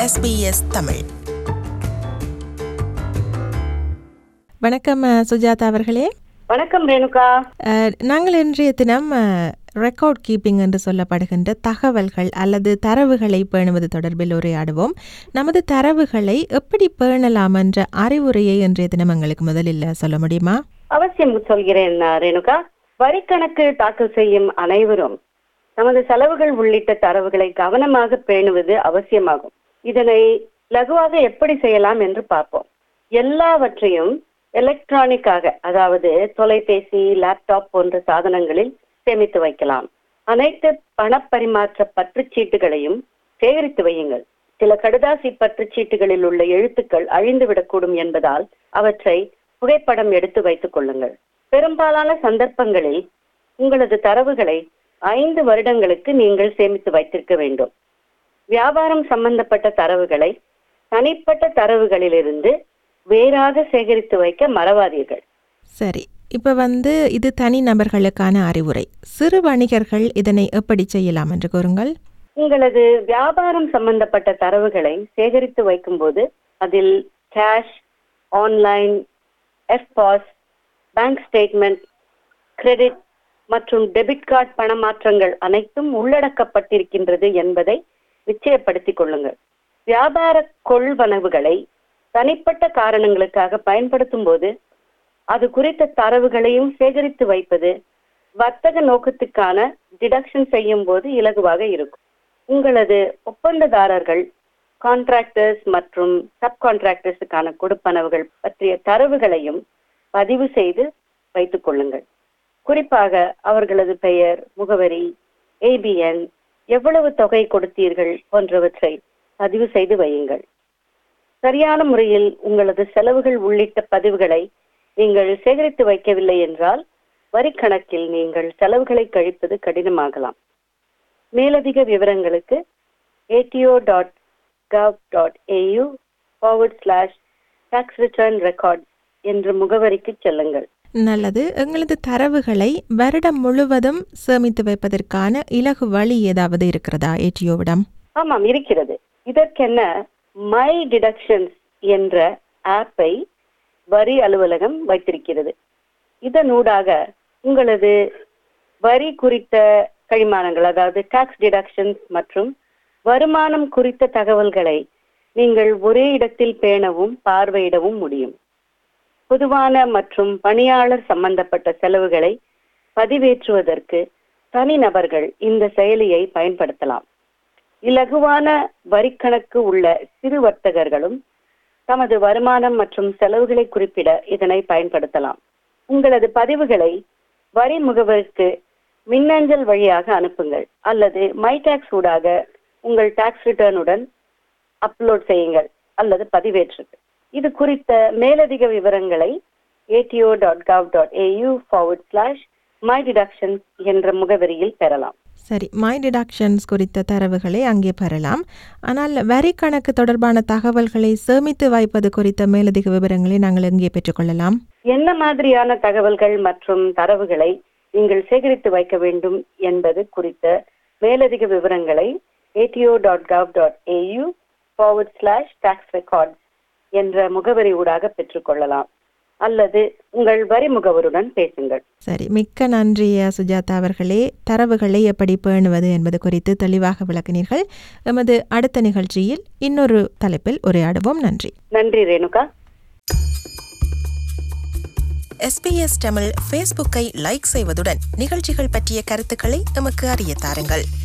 SBS Tamil. வணக்கம் சுஜாதா அவர்களே. வணக்கம் ரேணுகா. நாங்கள் இன்றைய தினம் ரெக்கார்ட் கீப்பிங் என்று சொல்லப்படுகின்ற தகவல்கள் அல்லது தரவுகளை பேணுவது தொடர்பில் உரையாடுவோம். நமது தரவுகளை எப்படி பேணலாம் என்ற அறிவுரையை இன்றைய தினம் எங்களுக்கு முதலில் சொல்ல முடியுமா? அவசியம் சொல்கிறேன் ரேணுகா. வரிக்கணக்கு தாக்கல் செய்யும் அனைவரும் நமது செலவுகள் உள்ளிட்ட தரவுகளை கவனமாக பேணுவது அவசியமாகும். இதனை லகுவாக எப்படி செய்யலாம் என்று பார்ப்போம். எல்லாவற்றையும் எலக்ட்ரானிக்காக, அதாவது தொலைபேசி, லேப்டாப் போன்ற சாதனங்களில் சேமித்து வைக்கலாம். அனைத்து பணப்பரிமாற்ற பற்றுச்சீட்டுகளையும் சேகரித்து வையுங்கள். சில கடுதாசி பற்றுச்சீட்டுகளில் உள்ள எழுத்துக்கள் அழிந்துவிடக்கூடும் என்பதால் அவற்றை புகைப்படம் எடுத்து வைத்துக் கொள்ளுங்கள். பெரும்பாலான சந்தர்ப்பங்களில் உங்களது தரவுகளை 5 வருடங்களுக்கு நீங்கள் சேமித்து வைத்திருக்க வேண்டும். வியாபாரம் சம்பந்தப்பட்ட தரவுகளை தனிப்பட்ட தரவுகளிலிருந்து வேறாக சேகரித்து வைக்க மறவாதீர்கள். சரி, இப்ப இது தனி நபர்களுக்கான அறிவுரை. சிறு வணிகர்கள் இதனை எப்படி செய்யலாம் என்று கூறுங்கள். உங்களது வியாபாரம் சம்பந்தப்பட்ட தரவுகளை சேகரித்து வைக்கும் போது அதில் cash, online, EFTPOS, bank statement, credit மற்றும் டெபிட் கார்டு பணமாற்றங்கள் அனைத்தும் உள்ளடக்கப்பட்டிருக்கின்றது என்பதை நிச்சயப்படுத்திக் கொள்ளுங்கள். வியாபார கொள்வனவுகளை தனிப்பட்ட காரணங்களுக்காக பயன்படுத்தும் போது அது குறித்த தரவுகளையும் சேகரித்து வைப்பது வர்த்தக நோக்கத்துக்கான டிடக்ஷன் செய்யும் போது இலகுவாக இருக்கும். உங்களது ஒப்பந்ததாரர்கள், கான்ட்ராக்டர்ஸ் மற்றும் சப்கான்ட்ராக்டர்ஸுக்கான கொடுப்பனவுகள் பற்றிய தரவுகளையும் பதிவு செய்து வைத்துக் கொள்ளுங்கள். குறிப்பாக அவர்களது பெயர், முகவரி, ABN, எவ்வளவு தொகை கொடுத்தீர்கள் போன்றவற்றை பதிவு செய்து வையுங்கள். சரியான முறையில் உங்களது செலவுகள் உள்ளிட்ட பதிவுகளை நீங்கள் சேகரித்து வைக்கவில்லை என்றால் வரி கணக்கில் நீங்கள் செலவுகளை கழிப்பது கடினமாகலாம். மேலதிக விவரங்களுக்கு ato.gov.au/tax return records என்ற முகவரிக்கு செல்லுங்கள். நல்லது. எங்களது தரவுகளை வருடம் முழுவதும் சேமித்து வைப்பதற்கான இலகு வழி ஏதாவது இருக்கிறதா ஏடிஓவிடம்? ஆமாம், இருக்கிறது. இதற்கென மை டிடக்ஷன்ஸ் என்ற ஆப்பை வரி அலுவலகம் வைத்திருக்கிறது. இதனூடாக உங்களது வரி குறித்த கழிமானங்கள், அதாவது டாக்ஸ் டிடக்ஷன்ஸ் மற்றும் வருமானம் குறித்த தகவல்களை நீங்கள் ஒரே இடத்தில் பேணவும் பார்வையிடவும் முடியும். பொதுவான மற்றும் பணியாளர் சம்பந்தப்பட்ட செலவுகளை பதிவேற்றுவதற்கு தனிநபர்கள் இந்த செயலியை பயன்படுத்தலாம். இலகுவான வரிக்கணக்கு உள்ள சிறு வர்த்தகர்களும் தமது வருமானம் மற்றும் செலவுகளை குறிப்பிட இதனை பயன்படுத்தலாம். உங்களது பதிவுகளை வரி முகவருக்கு மின்னஞ்சல் வழியாக அனுப்புங்கள் அல்லது மைடாக்ஸ் ஊடாக உங்கள் டாக்ஸ் ரிட்டர்னுடன் அப்லோட் செய்யுங்கள் அல்லது பதிவேற்றுங்கள். இது குறித்த மேலதிக விவரங்களை ato.gov.au/mydeductions என்ற முகவரியில் பெறலாம். சரி, மை டிடக்ஷன்ஸ் குறித்த தரவுகளை அங்கே பெறலாம். ஆனால் வரி கணக்கு தொடர்பான தகவல்களை சேமித்து வைப்பது குறித்த மேலதிக விவரங்களை நாங்கள் எங்கே பெற்றுக்கொள்ளலாம்? என்ன மாதிரியான தகவல்கள் மற்றும் தரவுகளை நீங்கள் சேகரித்து வைக்க வேண்டும் என்பது குறித்த மேலதிக விவரங்களை ato.gov.au/tax records என்ற முகவரி ஊடாக பெற்றுக்கொள்ளலாம் அல்லது உங்கள் வரி முகவருடன் பேசுங்கள். சரி, மிக்க நன்றி சுஜாதா அவர்களே. தரவுகளை எப்படி பேணுவது என்பது குறித்து தெளிவாக விளக்கினீர்கள். எமது அடுத்த நிகழ்ச்சியில் இன்னொரு தலைப்பில் உரையாடுவோம். நன்றி. நன்றி ரேணுகா. SBS தமிழ் ஃபேஸ்புக்கை லைக் செய்வதுடன் நிகழ்ச்சிகள் பற்றிய கருத்துக்களை எமக்கு அறிய தாருங்கள்.